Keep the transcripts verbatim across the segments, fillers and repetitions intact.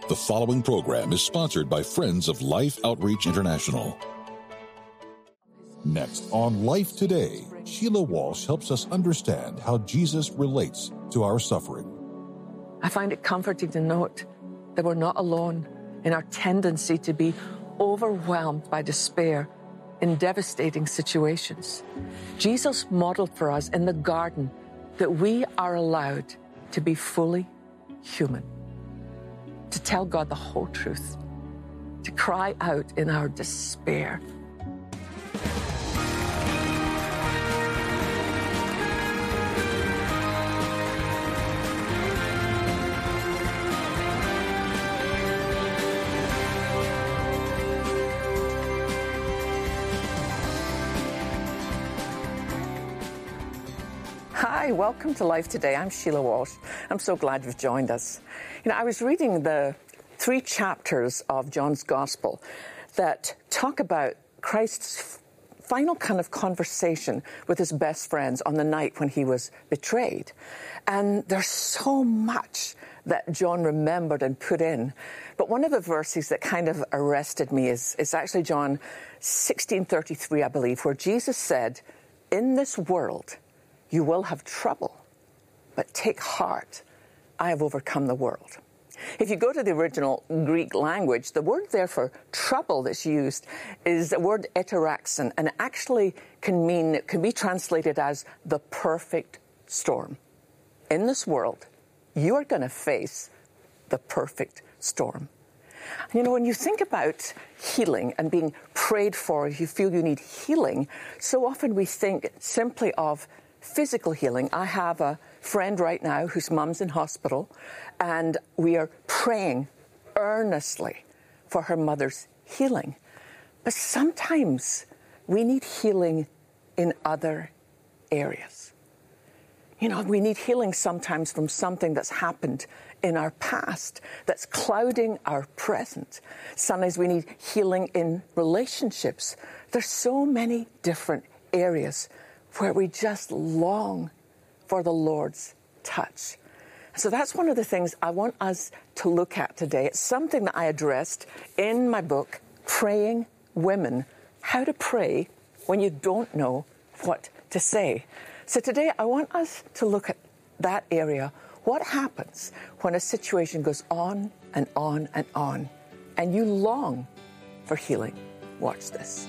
The following program is sponsored by Friends of Life Outreach International. Next on Life Today, Sheila Walsh helps us understand how Jesus relates to our suffering. I find it comforting to note that we're not alone in our tendency to be overwhelmed by despair in devastating situations. Jesus modeled for us in the garden that we are allowed to be fully human, to tell God the whole truth, to cry out in our despair. Hi, welcome to Life Today. I'm Sheila Walsh. I'm so glad you've joined us. You know, I was reading the three chapters of John's Gospel that talk about Christ's final kind of conversation with his best friends on the night when he was betrayed. And there's so much that John remembered and put in. But one of the verses that kind of arrested me is, is actually John sixteen thirty-three, I believe, where Jesus said, "In this world, you will have trouble, but take heart, I have overcome the world." If you go to the original Greek language, the word there for trouble that's used is the word eteraxon, and it actually can mean, it can be translated as the perfect storm. In this world, you are going to face the perfect storm. You know, when you think about healing and being prayed for, if you feel you need healing, so often we think simply of physical healing. I have a friend right now whose mum's in hospital, and we are praying earnestly for her mother's healing. But sometimes we need healing in other areas. You know, we need healing sometimes from something that's happened in our past that's clouding our present. Sometimes we need healing in relationships. There's so many different areas where we just long for the Lord's touch. So that's one of the things I want us to look at today. It's something that I addressed in my book, Praying Women, How to Pray When You Don't Know What to Say. So today I want us to look at that area. What happens when a situation goes on and on and on, and you long for healing? Watch this.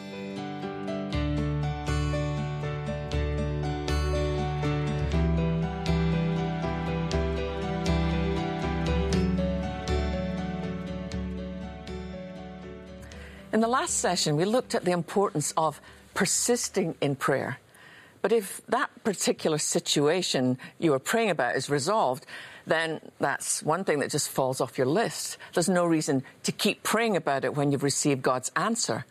In the last session, we looked at the importance of persisting in prayer. But if that particular situation you are praying about is resolved, then that's one thing that just falls off your list. There's no reason to keep praying about it when you've received God's answer.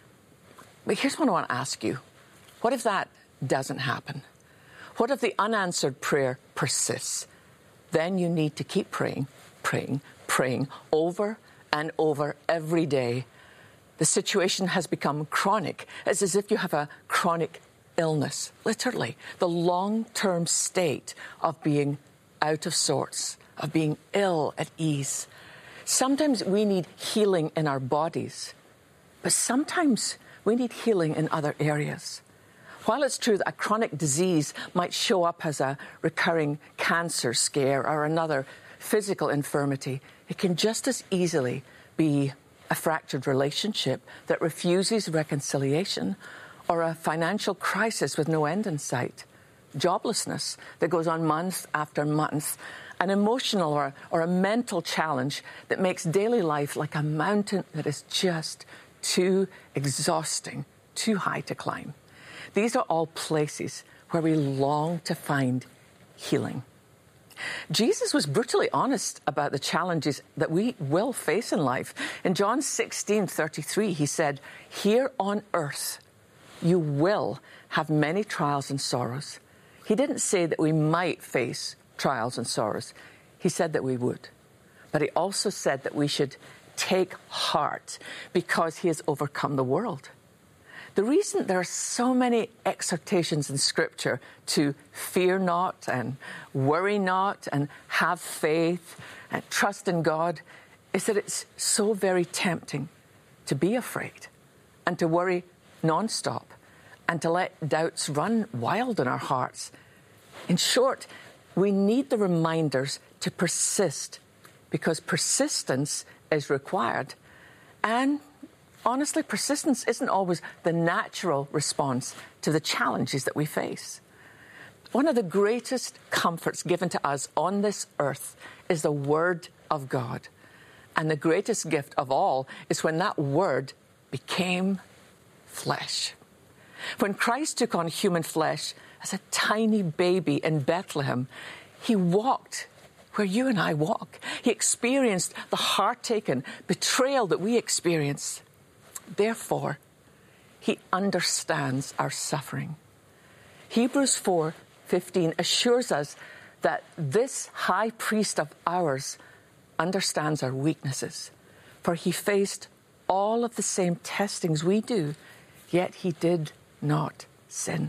But here's what I want to ask you. What if that doesn't happen? What if the unanswered prayer persists? Then you need to keep praying, praying, praying over and over every day. The situation has become chronic. It's as if you have a chronic illness, literally. The long-term state of being out of sorts, of being ill at ease. Sometimes we need healing in our bodies, but sometimes we need healing in other areas. While it's true that a chronic disease might show up as a recurring cancer scare or another physical infirmity, it can just as easily be a fractured relationship that refuses reconciliation, or a financial crisis with no end in sight, joblessness that goes on month after month, an emotional or, or a mental challenge that makes daily life like a mountain that is just too exhausting, too high to climb. These are all places where we long to find healing. Jesus was brutally honest about the challenges that we will face in life. In John sixteen thirty-three, he said, "Here on earth, you will have many trials and sorrows." He didn't say that we might face trials and sorrows. He said that we would. But he also said that we should take heart because he has overcome the world. The reason there are so many exhortations in Scripture to fear not and worry not and have faith and trust in God is that it's so very tempting to be afraid and to worry nonstop and to let doubts run wild in our hearts. In short, we need the reminders to persist, because persistence is required. And honestly, persistence isn't always the natural response to the challenges that we face. One of the greatest comforts given to us on this earth is the Word of God. And the greatest gift of all is when that Word became flesh. When Christ took on human flesh as a tiny baby in Bethlehem, he walked where you and I walk. He experienced the heart-taken betrayal that we experience. Therefore, he understands our suffering. Hebrews four fifteen assures us that this high priest of ours understands our weaknesses, for he faced all of the same testings we do, yet he did not sin.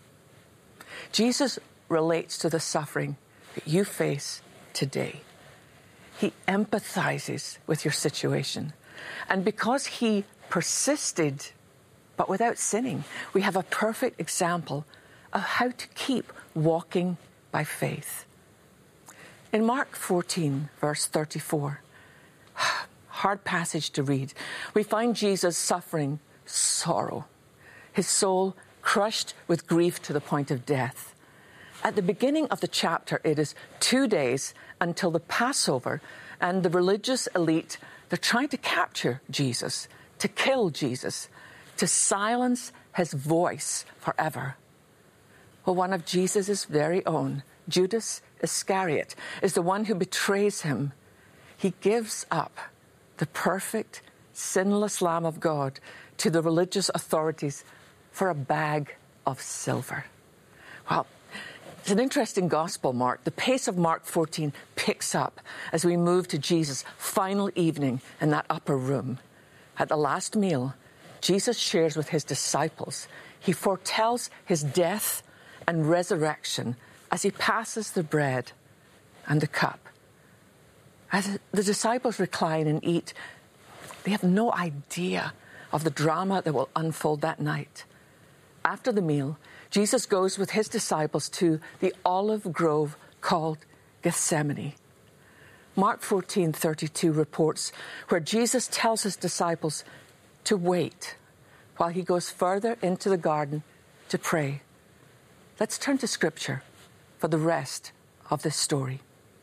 Jesus relates to the suffering that you face today. He empathizes with your situation. And because he persisted, but without sinning, we have a perfect example of how to keep walking by faith. In Mark fourteen, verse thirty-four, hard passage to read, we find Jesus suffering sorrow, his soul crushed with grief to the point of death. At the beginning of the chapter, it is two days until the Passover, and the religious elite, they're trying to capture Jesus, to kill Jesus, to silence his voice forever. Well, one of Jesus' very own, Judas Iscariot, is the one who betrays him. He gives up the perfect, sinless Lamb of God to the religious authorities for a bag of silver. Well, it's an interesting gospel, Mark. The pace of Mark fourteen picks up as we move to Jesus' final evening in that upper room. At the last meal, Jesus shares with his disciples. He foretells his death and resurrection as he passes the bread and the cup. As the disciples recline and eat, they have no idea of the drama that will unfold that night. After the meal, Jesus goes with his disciples to the olive grove called Gethsemane. Mark fourteen thirty-two reports where Jesus tells his disciples to wait while he goes further into the garden to pray. Let's turn to Scripture for the rest of this story.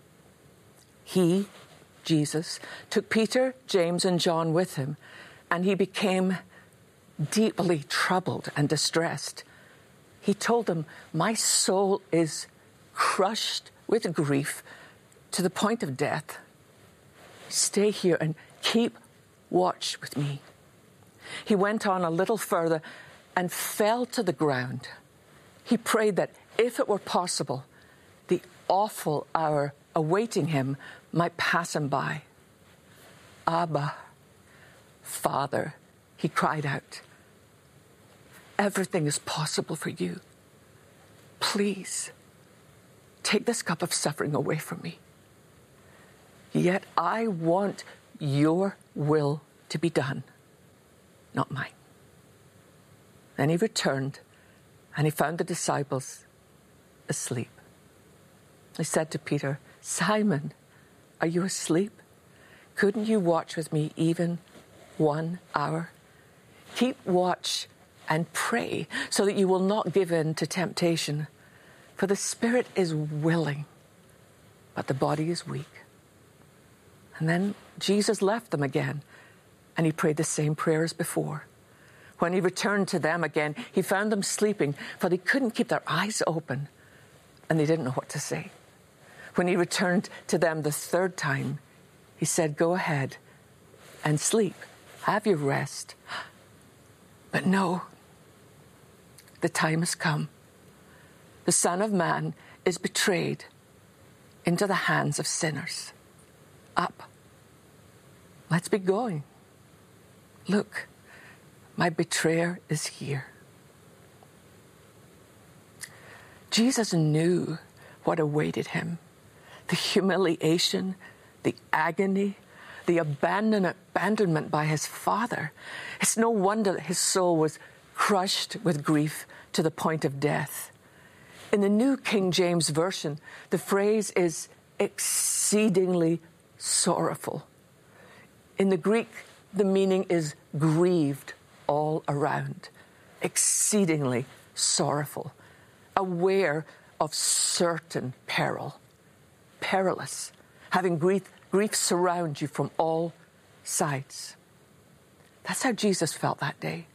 He, Jesus, took Peter, James, and John with him, and he became deeply troubled and distressed. He told them, "My soul is crushed with grief to the point of death. Stay here and keep watch with me." He went on a little further and fell to the ground. He prayed that if it were possible, the awful hour awaiting him might pass him by. "Abba, Father," he cried out, "everything is possible for you. Please, take this cup of suffering away from me. Yet I want your will to be done, not mine." Then he returned and he found the disciples asleep. He said to Peter, "Simon, are you asleep? Couldn't you watch with me even one hour? Keep watch and pray so that you will not give in to temptation. For the spirit is willing, but the body is weak." And then Jesus left them again, and he prayed the same prayer as before. When he returned to them again, he found them sleeping, for they couldn't keep their eyes open, and they didn't know what to say. When he returned to them the third time, he said, "Go ahead and sleep. Have your rest." But no, the time has come. The Son of Man is betrayed into the hands of sinners. Up. Let's be going. Look, my betrayer is here. Jesus knew what awaited him. The humiliation, the agony, the abandon- abandonment by his Father. It's no wonder that his soul was crushed with grief to the point of death. In the New King James Version, the phrase is exceedingly sorrowful. In the Greek, the meaning is grieved all around, exceedingly sorrowful, aware of certain peril, perilous, having grief, grief surround you from all sides. That's how Jesus felt that day.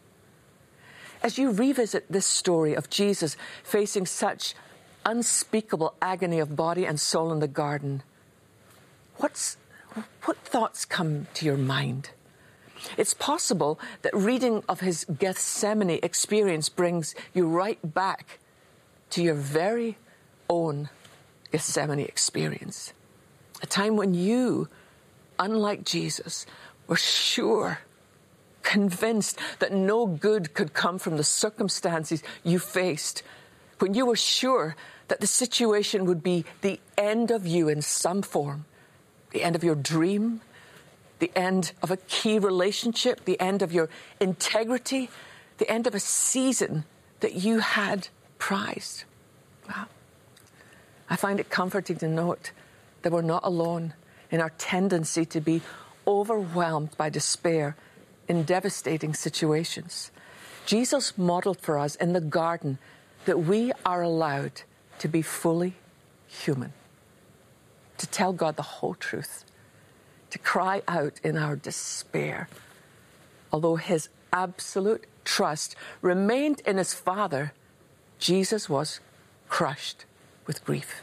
As you revisit this story of Jesus facing such unspeakable agony of body and soul in the garden, what's, what thoughts come to your mind? It's possible that reading of his Gethsemane experience brings you right back to your very own Gethsemane experience. A time when you, unlike Jesus, were sure, convinced that no good could come from the circumstances you faced, when you were sure that the situation would be the end of you in some form, the end of your dream, the end of a key relationship, the end of your integrity, the end of a season that you had prized. Wow. I find it comforting to note that we're not alone in our tendency to be overwhelmed by despair in devastating situations. Jesus modeled for us in the garden that we are allowed to be fully human, to tell God the whole truth, to cry out in our despair. Although his absolute trust remained in his Father, Jesus was crushed with grief.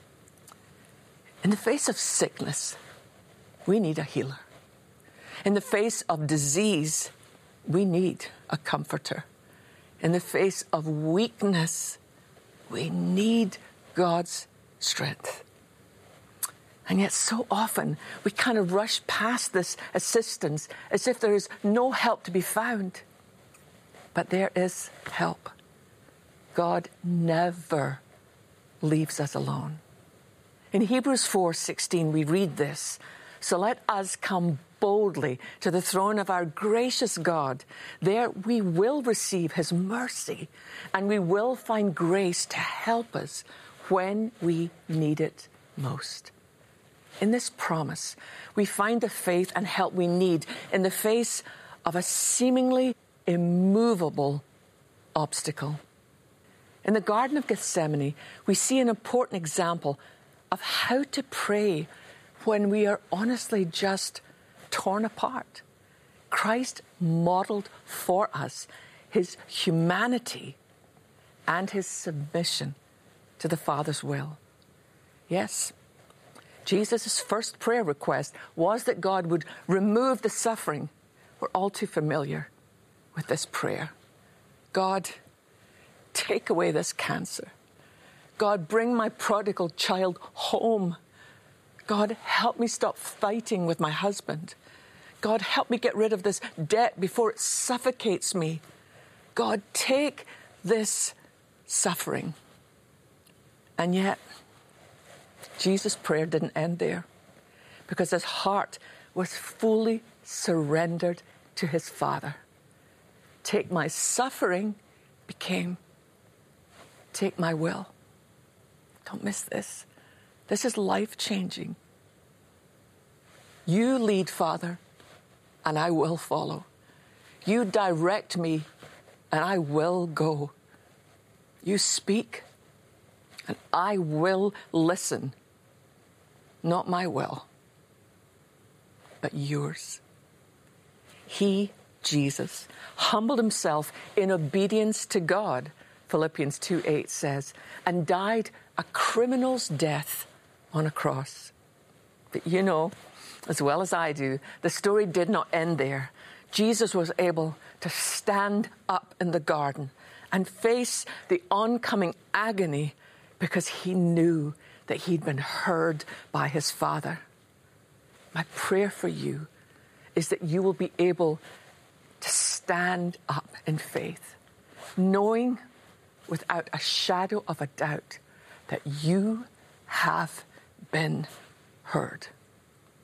In the face of sickness, we need a healer. In the face of disease, we need a comforter. In the face of weakness, we need God's strength. And yet so often we kind of rush past this assistance as if there is no help to be found. But there is help. God never leaves us alone. In Hebrews four sixteen, we read this: "So let us come boldly to the throne of our gracious God. There we will receive his mercy, and we will find grace to help us when we need it most." In this promise, we find the faith and help we need in the face of a seemingly immovable obstacle. In the Garden of Gethsemane, we see an important example of how to pray when we are honestly just torn apart. Christ modeled for us his humanity and his submission to the Father's will. Yes, Jesus' first prayer request was that God would remove the suffering. We're all too familiar with this prayer. God, take away this cancer. God, bring my prodigal child home. God, help me stop fighting with my husband. God, help me get rid of this debt before it suffocates me. God, take this suffering. And yet, Jesus' prayer didn't end there, because his heart was fully surrendered to his Father. Take my suffering became, take my will. Don't miss this. This is life-changing. You lead, Father, and I will follow. You direct me, and I will go. You speak, and I will listen. Not my will, but yours. He, Jesus, humbled himself in obedience to God, Philippians two eight says, and died a criminal's death on a cross. But you know, as well as I do, the story did not end there. Jesus was able to stand up in the garden and face the oncoming agony because he knew that he'd been heard by his Father. My prayer for you is that you will be able to stand up in faith, knowing without a shadow of a doubt that you have been heard.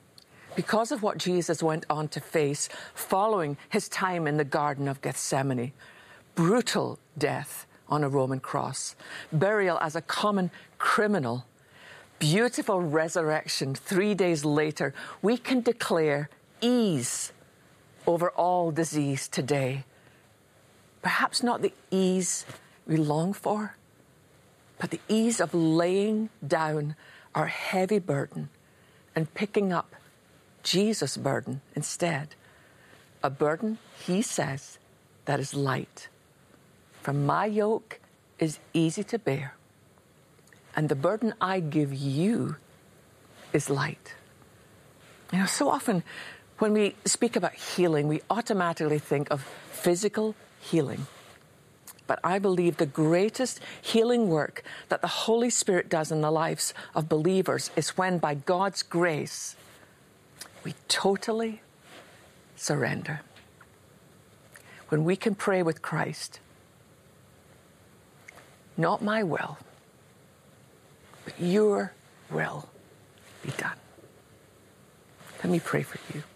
because of what Jesus went on to face following his time in the Garden of Gethsemane. Brutal death on a Roman cross, burial as a common criminal, beautiful resurrection three days later. We can declare ease over all disease today. Perhaps not the ease we long for, but the ease of laying down our heavy burden and picking up Jesus' burden instead. A burden, he says, that is light. For my yoke is easy to bear, and the burden I give you is light. You know, so often when we speak about healing, we automatically think of physical healing. But I believe the greatest healing work that the Holy Spirit does in the lives of believers is when, by God's grace, we totally surrender. When we can pray with Christ, not my will, but your will be done. Let me pray for you.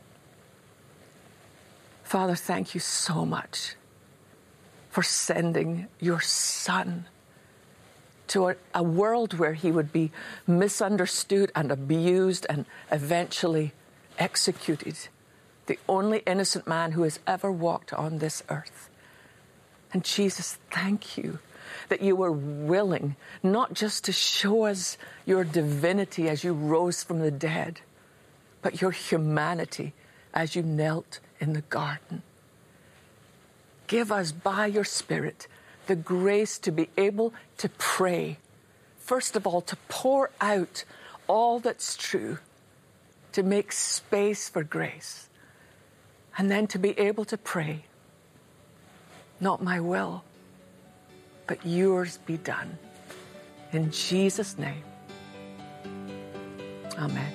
Father, thank you so much for sending your Son to a, a world where he would be misunderstood and abused and eventually executed. The only innocent man who has ever walked on this earth. And Jesus, thank you that you were willing not just to show us your divinity as you rose from the dead, but your humanity as you knelt in the garden. Give us by your Spirit the grace to be able to pray. First of all, to pour out all that's true, to make space for grace, and then to be able to pray, not my will, but yours be done. In Jesus' name, amen.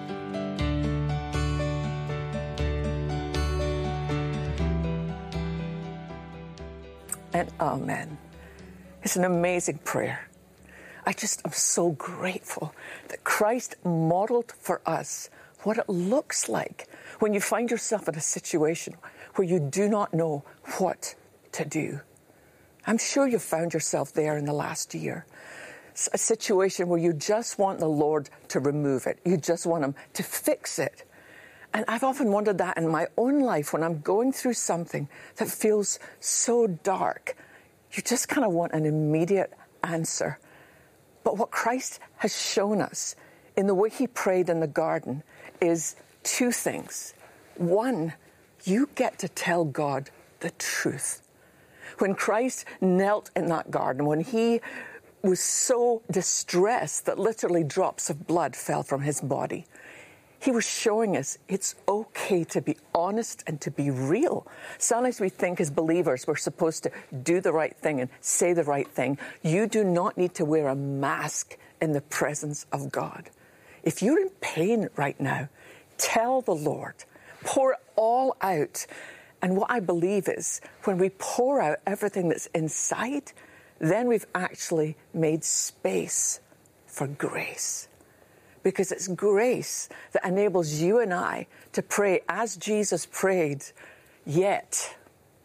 And amen. It's an amazing prayer. I just am so grateful that Christ modeled for us what it looks like when you find yourself in a situation where you do not know what to do. I'm sure you found yourself there in the last year. It's a situation where you just want the Lord to remove it. You just want him to fix it. And I've often wondered that in my own life when I'm going through something that feels so dark. You just kind of want an immediate answer. But what Christ has shown us in the way he prayed in the garden is two things. One, you get to tell God the truth. When Christ knelt in that garden, when he was so distressed that literally drops of blood fell from his body, he was showing us it's okay to be honest and to be real. Sometimes we think as believers we're supposed to do the right thing and say the right thing. You do not need to wear a mask in the presence of God. If you're in pain right now, tell the Lord. Pour it all out. And what I believe is when we pour out everything that's inside, then we've actually made space for grace. Because it's grace that enables you and I to pray as Jesus prayed, yet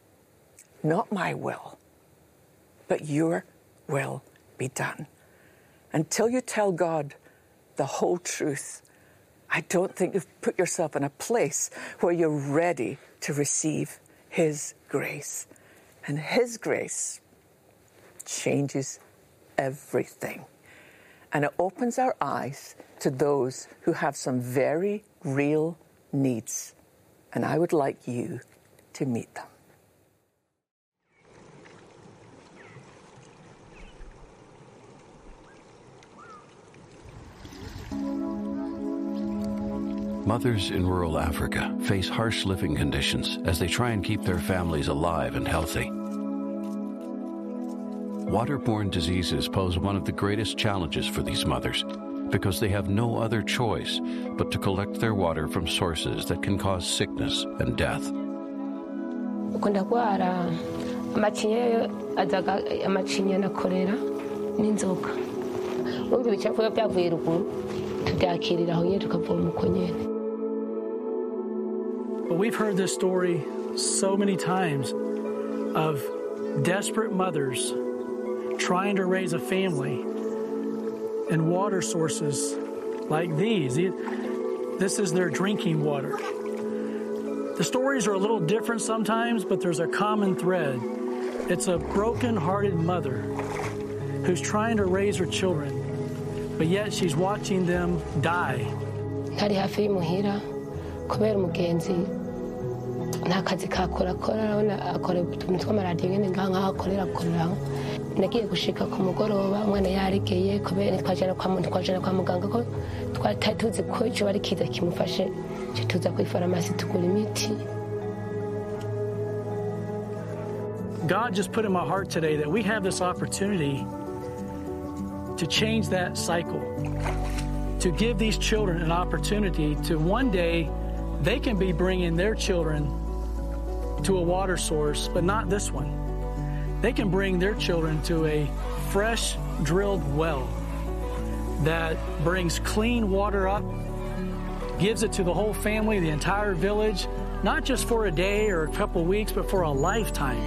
not my will, but your will be done. Until you tell God the whole truth, I don't think you've put yourself in a place where you're ready to receive his grace. And his grace changes everything. And it opens our eyes to those who have some very real needs. And I would like you to meet them. Mothers in rural Africa face harsh living conditions as they try and keep their families alive and healthy. Waterborne diseases pose one of the greatest challenges for these mothers because they have no other choice but to collect their water from sources that can cause sickness and death. Ukunda kwara amacinya azaga amacinya na kolera n'inzoka. Urumva ibicafu byavuye ruguru tubyakirira aho nyene tukavoma uko nyene. But we've heard this story so many times of desperate mothers trying to raise a family and water sources like these. This is their drinking water. The stories are a little different sometimes, but there's a common thread. It's a broken-hearted mother who's trying to raise her children, but yet she's watching them die. ntari hafi y'imuhira kubera umugenzi nta kazi kakora akora arabona akora utuntu tw'amaradiyo nyine ngaha ngaho akorera akoreraho nagiye gushika ku mugoroba umwana yaregeye kubera twajana kwa twajana kwa muganga ko twari tuzi ko icyo bari kiza kimufashe cyo tuza ku farumasi tugura imiti. God just put in my heart today that we have this opportunity to change that cycle, to give these children an opportunity to one day they can be bringing their children to a water source, but not this one. They can bring their children to a fresh drilled well that brings clean water up, gives it to the whole family, the entire village, not just for a day or a couple weeks, but for a lifetime.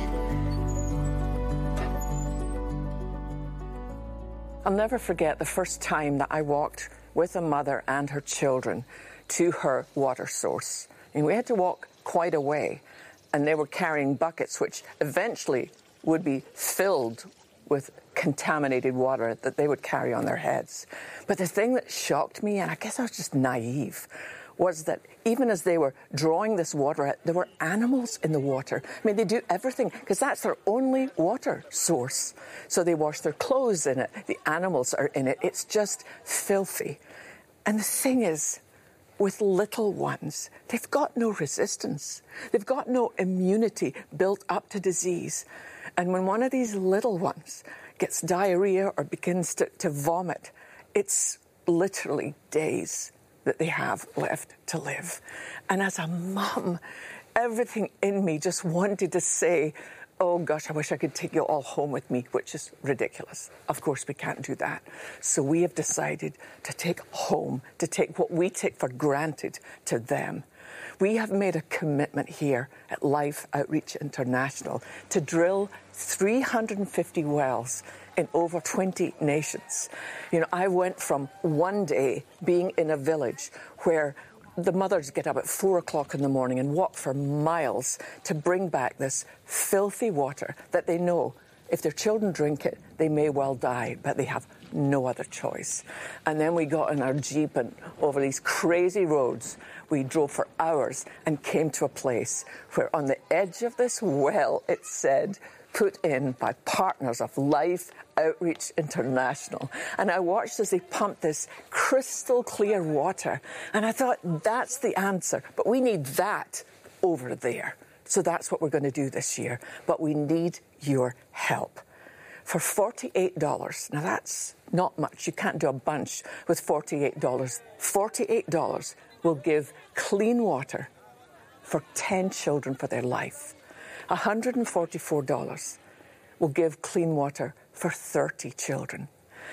I'll never forget the first time that I walked with a mother and her children to her water source. And we had to walk quite a way, and they were carrying buckets which eventually would be filled with contaminated water that they would carry on their heads. But the thing that shocked me, and I guess I was just naive, was that even as they were drawing this water out, there were animals in the water. I mean, they do everything because that's their only water source. So they wash their clothes in it. The animals are in it. It's just filthy. And the thing is, with little ones, they've got no resistance. They've got no immunity built up to disease. And when one of these little ones gets diarrhea or begins to, to vomit, it's literally days that they have left to live. And as a mum, everything in me just wanted to say, oh gosh, I wish I could take you all home with me, which is ridiculous. Of course, we can't do that. So we have decided to take home, to take what we take for granted to them. We have made a commitment here at Life Outreach International to drill three hundred fifty wells in over twenty nations. You know, I went from one day being in a village where the mothers get up at four o'clock in the morning and walk for miles to bring back this filthy water that they know if their children drink it, they may well die, but they have no other choice. And then we got in our Jeep and over these crazy roads, we drove for hours and came to a place where on the edge of this well, it said, put in by partners of Life Outreach International. And I watched as they pumped this crystal clear water. And I thought, that's the answer. But we need that over there. So that's what we're going to do this year. But we need your help. For forty-eight dollars, now that's not much. You can't do a bunch with forty-eight dollars. forty-eight dollars will give clean water for ten children for their life. one hundred forty-four dollars will give clean water for thirty children.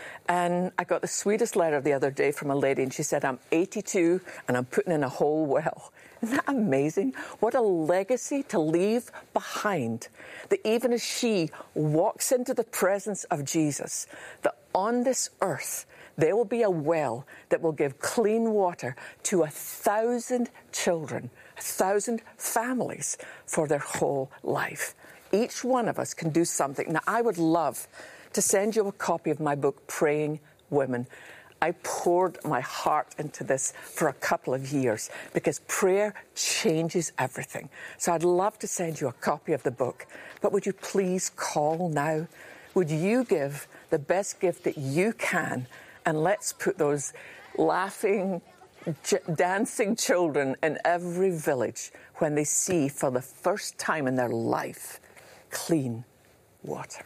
And I got the sweetest letter the other day from a lady, and she said, I'm eighty-two and I'm putting in a whole well. Isn't that amazing? What a legacy to leave behind, that even as she walks into the presence of Jesus, that on this earth there will be a well that will give clean water to a thousand children, a thousand families for their whole life. Each one of us can do something. Now, I would love to send you a copy of my book, Praying Women. I poured my heart into this for a couple of years because prayer changes everything. So I'd love to send you a copy of the book. But would you please call now? Would you give the best gift that you can? And let's put those laughing, j- dancing children in every village when they see for the first time in their life clean water.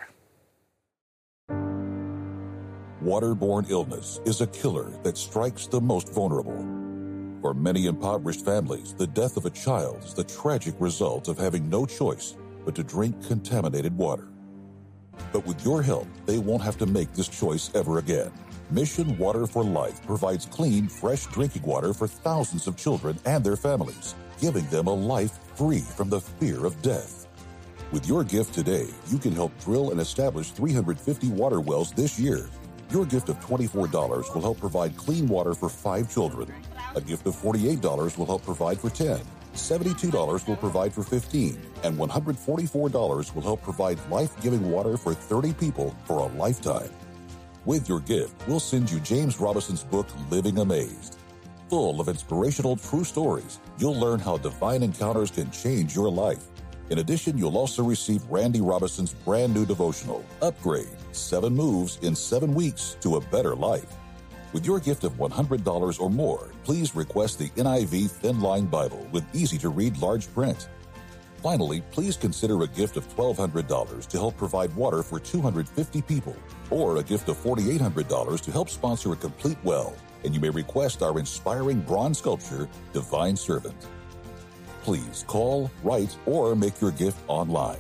Waterborne illness is a killer that strikes the most vulnerable. For many impoverished families, the death of a child is the tragic result of having no choice but to drink contaminated water. But with your help, they won't have to make this choice ever again. Mission Water for Life provides clean, fresh drinking water for thousands of children and their families, giving them a life free from the fear of death. With your gift today, you can help drill and establish three hundred fifty water wells this year. Your gift of twenty-four dollars will help provide clean water for five children. A gift of forty-eight dollars will help provide for ten. seventy-two dollars will provide for fifteen. And one hundred forty-four dollars will help provide life-giving water for thirty people for a lifetime. With your gift, we'll send you James Robinson's book, Living Amazed. Full of inspirational true stories, you'll learn how divine encounters can change your life. In addition, you'll also receive Randy Robinson's brand new devotional, Upgrade, Seven Moves in Seven Weeks to a Better Life. With your gift of one hundred dollars or more, please request the N I V Thin Line Bible with easy-to-read large print. Finally, please consider a gift of twelve hundred dollars to help provide water for two hundred fifty people, or a gift of four thousand eight hundred dollars to help sponsor a complete well, and you may request our inspiring bronze sculpture, Divine Servant. Please call, write, or make your gift online.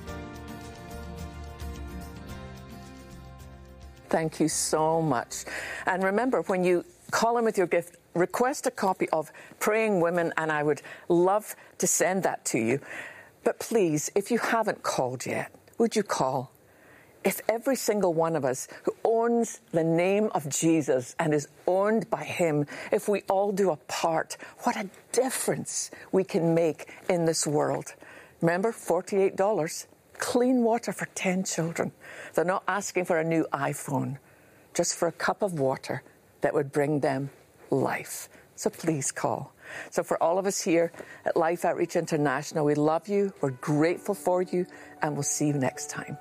Thank you so much. And remember, when you call in with your gift, request a copy of Praying Women, and I would love to send that to you. But please, if you haven't called yet, would you call? If every single one of us who owns the name of Jesus and is owned by him, if we all do a part, what a difference we can make in this world. Remember, forty-eight dollars, clean water for ten children. They're not asking for a new iPhone, just for a cup of water that would bring them life. So please call. So for all of us here at Life Outreach International, we love you, we're grateful for you, and we'll see you next time.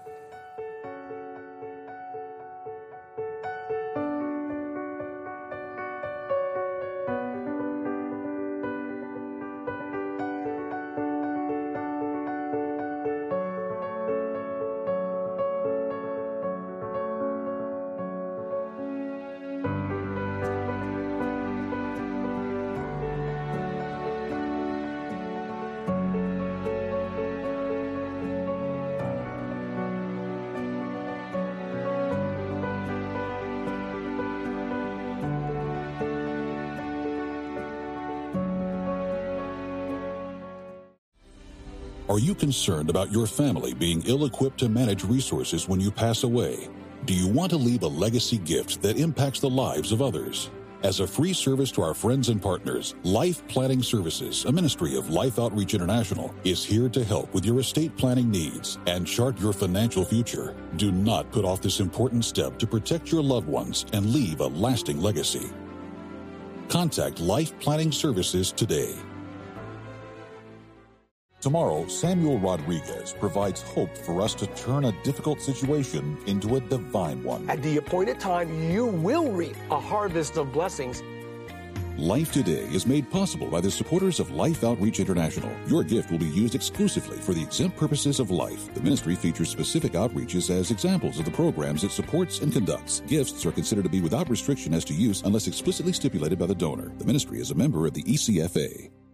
Are you concerned about your family being ill-equipped to manage resources when you pass away? Do you want to leave a legacy gift that impacts the lives of others? As a free service to our friends and partners, Life Planning Services, a ministry of Life Outreach International, is here to help with your estate planning needs and chart your financial future. Do not put off this important step to protect your loved ones and leave a lasting legacy. Contact Life Planning Services today. Tomorrow, Samuel Rodriguez provides hope for us to turn a difficult situation into a divine one. At the appointed time, you will reap a harvest of blessings. Life Today is made possible by the supporters of Life Outreach International. Your gift will be used exclusively for the exempt purposes of life. The ministry features specific outreaches as examples of the programs it supports and conducts. Gifts are considered to be without restriction as to use unless explicitly stipulated by the donor. The ministry is a member of the E C F A.